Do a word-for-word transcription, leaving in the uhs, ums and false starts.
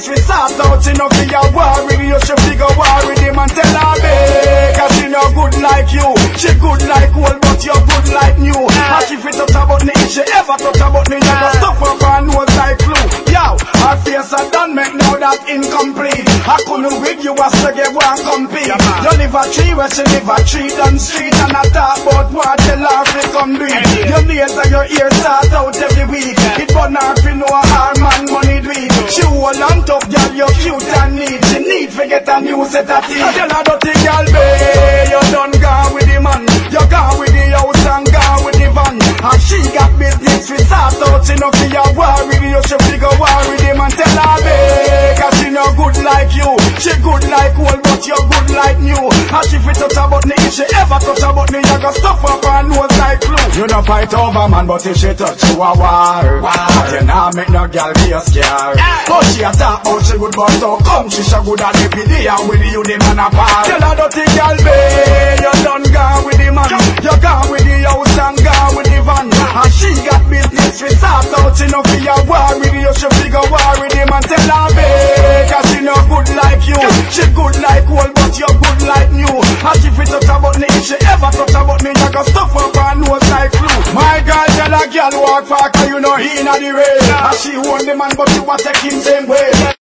business we start out. She no be a war with you, she figure war with him and tell her babe, cause she no good like you. She good like old, but you're good like new. And if it touch about me, if she ever touch about me, you go stuff up her nose like glue. Yo, her face a done make now that incomplete. I couldn't with you, I still get one compete. You live a tree where she live a tree down street, and I talk about what tell her to come do it. Your nails and your ears start out every week. It burn her if you know her man money do it. She hold on tough, girl, you're cute and neat. She need to get a new set of teeth. Tell her dirty girl, babe, you done gone with the man. You gone with the house and gone with the van. And she got business we start out. She no be a war with you, she figure war with him and tell her babe, cause she no good like you. She good like old, but you're good like new. And if it touch about me, if she ever touch about me, you go stuff up her nose like glue. You don't fight over man, but if she touch you a war. But you nah make no girl be a scare. But she a talk about she good, but so come she so good at every day. And with you the man apart. Tell her dirty girl, babe, you done gone with the man. You gone with the house and gone with the van. And she got business we start out. She no be a war with you, she figure war with him and tell her babe, cause she no good like you. She good like old, but you're good like new. And if it touch about me, if she ever touch about me, you go stuff up her nose like glue. My girl tell a girl walk far, cause you know he in the rain. And she own the man, but you a take him same way.